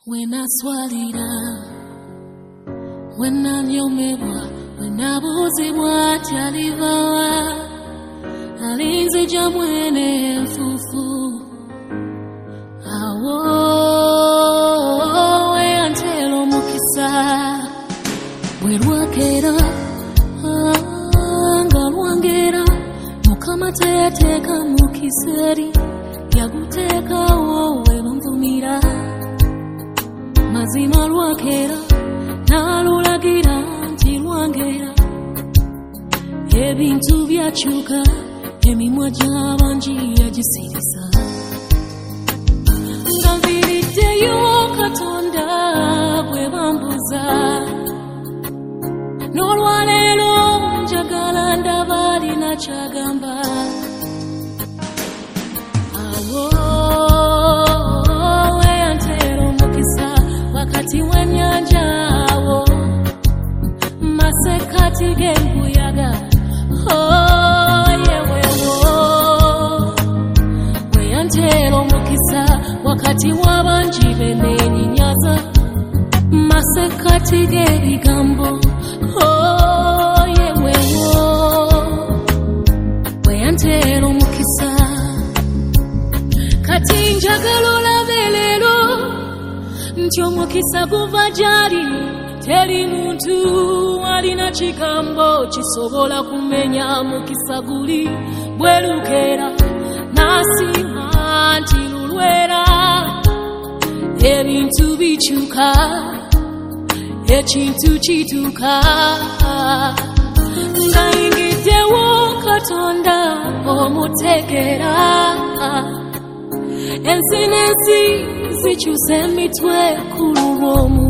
When I swalida, when I nyomebwa, when I buzibwa talivawa, alinze jamwene mfufu. Awo antelo mukisa, werwakera, ngalwangera, mukama teyateka mukiseri, yaguteka wowe bamvumira. Mazima lwakera, nalulagira nti lwangera. Ebintu byakyuka, emimwa gy'abangi yagisirisa. Nga nviiriddeyo Katonda gwe bambuza. N'olwaleero njagala ndaba alina ky'agamba. Wakati w'ennyanja awo, masekati g'embuyaga, yewewo. Weyantera omukisa wakati w'abangi beeneenyinyaza, masekati g'ebigambo, yewewo. Weyantera omukisa kati njagala olabe leero nti omukisa guva gy'ali, teri muntu alina kigambo kisobola kumenya mukisa guli bwerukera n'asiima nti lulwera. Ebintu bikyuka, ekintu kituuka, nga yingiddewo Katonda omutegeera. Ensi n'ensi zikyusa emitwe ku lw'omu